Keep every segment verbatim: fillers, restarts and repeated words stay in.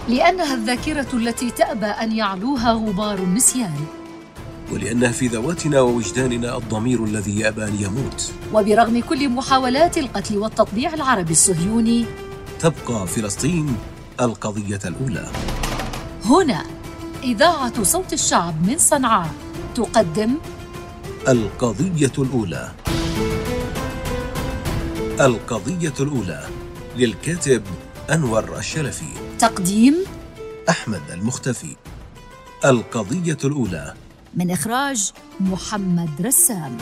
لأنها الذاكرة التي تأبى أن يعلوها غبار النسيان، ولأنها في ذواتنا ووجداننا الضمير الذي يأبى أن يموت. وبرغم كل محاولات القتل والتطبيع العربي الصهيوني، تبقى فلسطين القضية الأولى. هنا إذاعة صوت الشعب من صنعاء تقدم القضية الأولى. القضية الأولى للكاتب أنور الشلفي، تقديم أحمد المختفي. القضية الأولى من إخراج محمد رسام.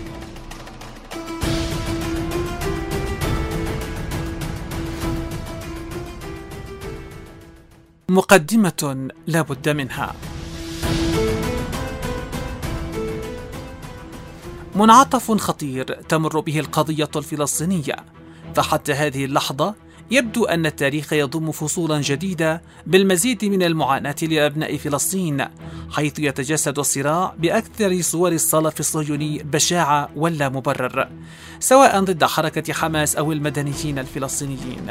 مقدمة لا بد منها. منعطف خطير تمر به القضية الفلسطينية، فحتى هذه اللحظة يبدو أن التاريخ يضم فصولا جديدة بالمزيد من المعاناة لأبناء فلسطين، حيث يتجسد الصراع بأكثر صور الصلف الصهيوني بشاعة ولا مبرر، سواء ضد حركة حماس أو المدنيين الفلسطينيين.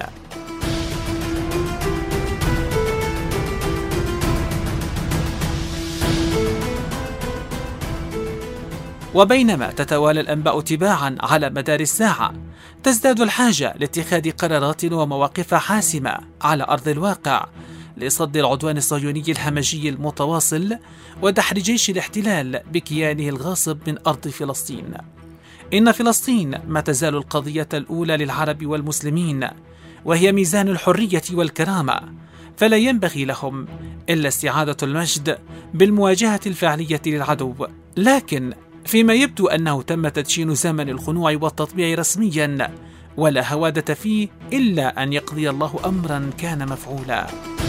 وبينما تتوالى الأنباء تباعا على مدار الساعة، تزداد الحاجة لاتخاذ قرارات ومواقف حاسمة على أرض الواقع لصد العدوان الصهيوني الهمجي المتواصل ودحر جيش الاحتلال بكيانه الغاصب من أرض فلسطين. إن فلسطين ما تزال القضية الأولى للعرب والمسلمين، وهي ميزان الحرية والكرامة، فلا ينبغي لهم إلا استعادة المجد بالمواجهة الفعلية للعدو. لكن فيما يبدو أنه تم تدشين زمن الخنوع والتطبيع رسميا، ولا هوادة فيه إلا أن يقضي الله أمرا كان مفعولا.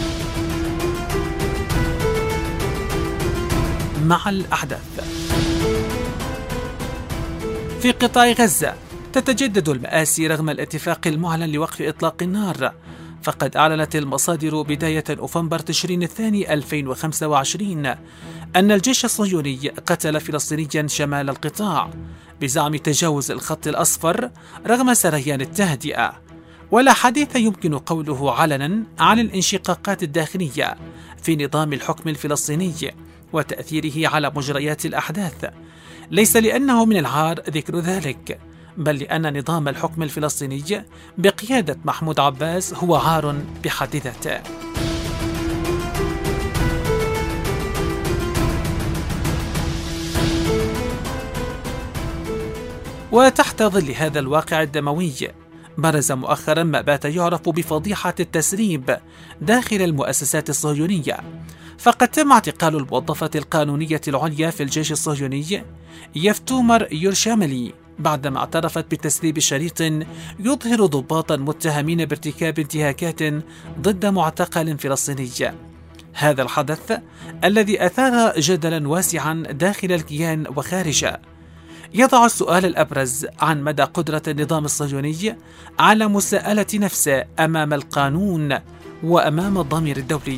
مع الأحداث في قطاع غزة تتجدد المآسي رغم الاتفاق المعلن لوقف إطلاق النار، فقد أعلنت المصادر بداية نوفمبر تشرين الثاني ألفين وخمسة وعشرين أن الجيش الصهيوني قتل فلسطينيا شمال القطاع بزعم تجاوز الخط الأصفر رغم سريان التهدئة. ولا حديث يمكن قوله علنا عن الانشقاقات الداخلية في نظام الحكم الفلسطيني وتأثيره على مجريات الأحداث، ليس لأنه من العار ذكر ذلك، بل لأن نظام الحكم الفلسطيني بقيادة محمود عباس هو عار بحد ذاته. وتحت ظل هذا الواقع الدموي، برز مؤخرا ما بات يعرف بفضيحة التسريب داخل المؤسسات الصهيونية، فقد تم اعتقال الموظفة القانونية العليا في الجيش الصهيوني يفتومر يورشاملي بعدما اعترفت بتسريب شريط يظهر ضباطا متهمين بارتكاب انتهاكات ضد معتقل فلسطيني. هذا الحدث الذي أثار جدلا واسعا داخل الكيان وخارجه يضع السؤال الأبرز عن مدى قدرة النظام الصهيوني على مساءلة نفسه أمام القانون وأمام الضمير الدولي.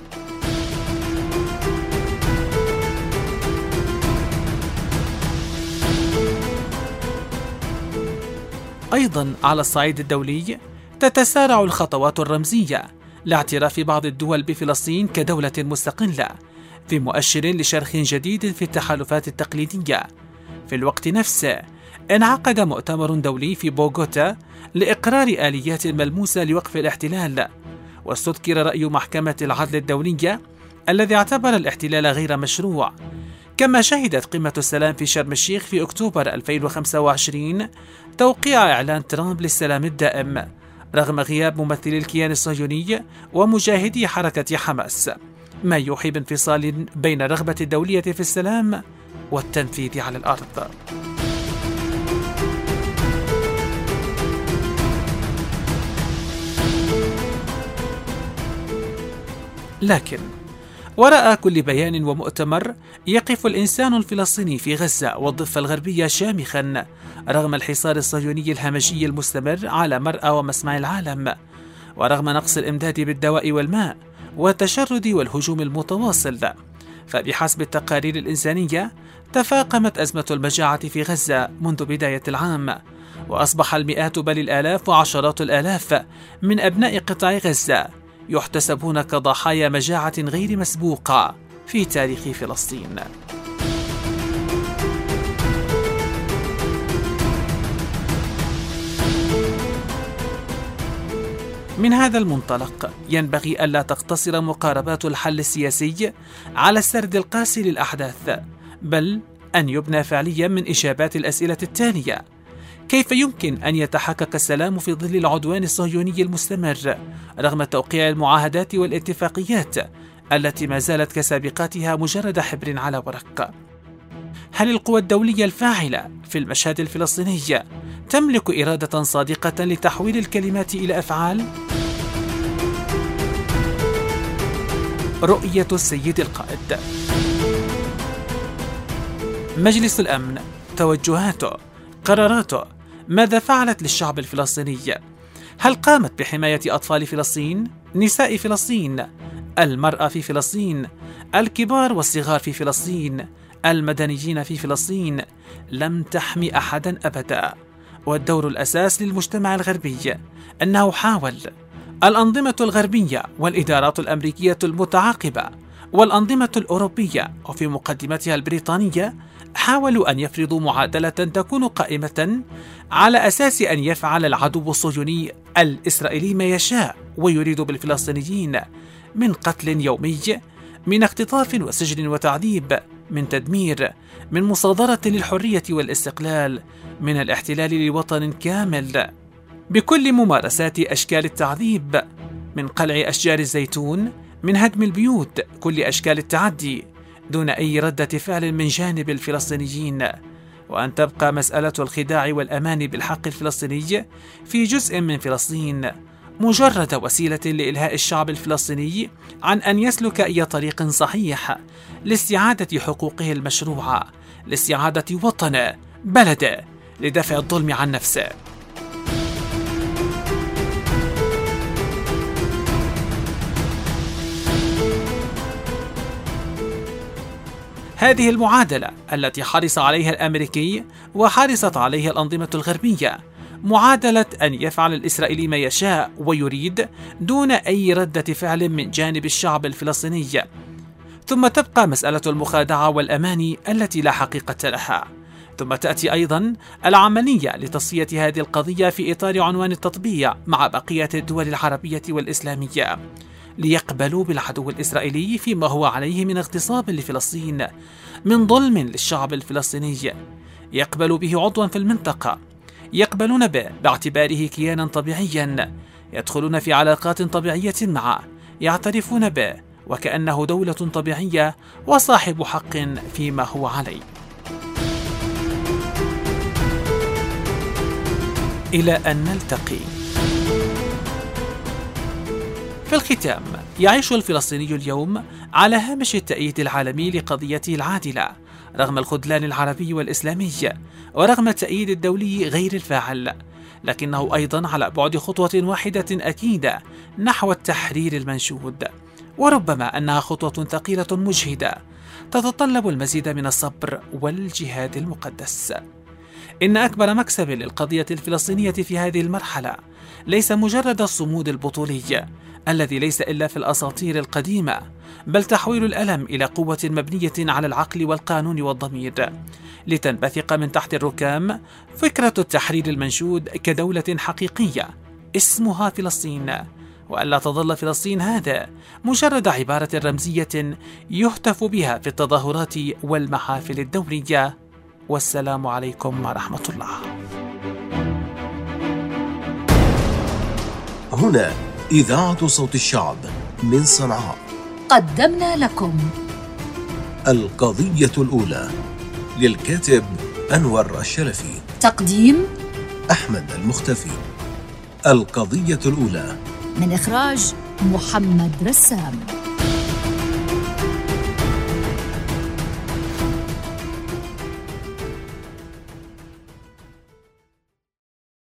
أيضا على الصعيد الدولي تتسارع الخطوات الرمزية لاعتراف بعض الدول بفلسطين كدولة مستقلة، في مؤشر لشرخ جديد في التحالفات التقليدية. في الوقت نفسه انعقد مؤتمر دولي في بوغوتا لإقرار آليات ملموسة لوقف الاحتلال، واستذكر رأي محكمة العدل الدولية الذي اعتبر الاحتلال غير مشروع. كما شهدت قمة السلام في شرم الشيخ في أكتوبر ألفين وخمسة وعشرين توقيع إعلان ترامب للسلام الدائم رغم غياب ممثلي الكيان الصهيوني ومجاهدي حركة حماس، ما يوحي بانفصال بين الرغبة الدولية في السلام والتنفيذ على الأرض. لكن وراء كل بيان ومؤتمر يقف الإنسان الفلسطيني في غزة والضفة الغربية شامخا رغم الحصار الصهيوني الهمجي المستمر على مرأى ومسمع العالم، ورغم نقص الإمداد بالدواء والماء والتشرد والهجوم المتواصل. فبحسب التقارير الإنسانية تفاقمت أزمة المجاعة في غزة منذ بداية العام، وأصبح المئات بل الآلاف وعشرات الآلاف من أبناء قطاع غزة يحتسبون كضحايا مجاعة غير مسبوقة في تاريخ فلسطين. من هذا المنطلق ينبغي ألا تقتصر مقاربات الحل السياسي على السرد القاسي للأحداث، بل أن يبنى فعليا من إجابات الأسئلة التالية: كيف يمكن أن يتحقق السلام في ظل العدوان الصهيوني المستمر رغم توقيع المعاهدات والاتفاقيات التي ما زالت كسابقاتها مجرد حبر على ورق؟ هل القوى الدولية الفاعلة في المشهد الفلسطيني تملك إرادة صادقة لتحويل الكلمات إلى أفعال؟ رؤية السيد القائد. مجلس الأمن، توجهاته، قراراته، ماذا فعلت للشعب الفلسطيني؟ هل قامت بحماية أطفال فلسطين، نساء فلسطين، المرأة في فلسطين، الكبار والصغار في فلسطين، المدنيين في فلسطين؟ لم تحمي أحدا أبدا. والدور الأساس للمجتمع الغربي أنه حاول، الأنظمة الغربية والإدارات الأمريكية المتعاقبة والأنظمة الأوروبية وفي مقدمتها البريطانية حاولوا أن يفرضوا معادلة تكون قائمة على أساس أن يفعل العدو الصهيوني الإسرائيلي ما يشاء ويريد بالفلسطينيين من قتل يومي، من اختطاف وسجن وتعذيب، من تدمير، من مصادرة للحرية والاستقلال، من الاحتلال لوطن كامل بكل ممارسات أشكال التعذيب، من قلع أشجار الزيتون، من هدم البيوت، كل أشكال التعدي دون أي ردة فعل من جانب الفلسطينيين، وأن تبقى مسألة الخداع والأمان بالحق الفلسطيني في جزء من فلسطين مجرد وسيلة لإلهاء الشعب الفلسطيني عن أن يسلك أي طريق صحيح لاستعادة حقوقه المشروعة، لاستعادة وطنه، بلده، لدفع الظلم عن نفسه. هذه المعادلة التي حرص عليها الأمريكي وحرصت عليها الأنظمة الغربية، معادلة أن يفعل الإسرائيلي ما يشاء ويريد دون أي ردة فعل من جانب الشعب الفلسطيني. ثم تبقى مسألة المخادعة والأمان التي لا حقيقة لها. ثم تأتي أيضا العملية لتصفية هذه القضية في إطار عنوان التطبيع مع بقية الدول العربية والإسلامية ليقبلوا بالعدو الإسرائيلي فيما هو عليه من اغتصاب لفلسطين، من ظلم للشعب الفلسطيني، يقبلوا به عضوا في المنطقة، يقبلون به باعتباره كيانا طبيعيا، يدخلون في علاقات طبيعية معه، يعترفون به وكأنه دولة طبيعية وصاحب حق فيما هو عليه. إلى أن نلتقي. في الختام، يعيش الفلسطيني اليوم على هامش التأييد العالمي لقضيته العادلة رغم الخذلان العربي والإسلامي ورغم التأييد الدولي غير الفاعل، لكنه أيضا على بعد خطوة واحدة أكيدة نحو التحرير المنشود، وربما أنها خطوة ثقيلة مجهدة تتطلب المزيد من الصبر والجهاد المقدس. إن أكبر مكسب للقضية الفلسطينية في هذه المرحلة ليس مجرد الصمود البطولي الذي ليس إلا في الأساطير القديمة، بل تحويل الألم إلى قوة مبنية على العقل والقانون والضمير، لتنبثق من تحت الركام فكرة التحرير المنشود كدولة حقيقية اسمها فلسطين، وألا تظل فلسطين هذا مجرد عبارة رمزية يهتف بها في التظاهرات والمحافل الدولية. والسلام عليكم ورحمة الله. هنا إذاعة صوت الشعب من صنعاء، قدمنا لكم القضية الأولى للكاتب أنور الشلفي، تقديم أحمد المختفي. القضية الأولى من إخراج محمد رسام.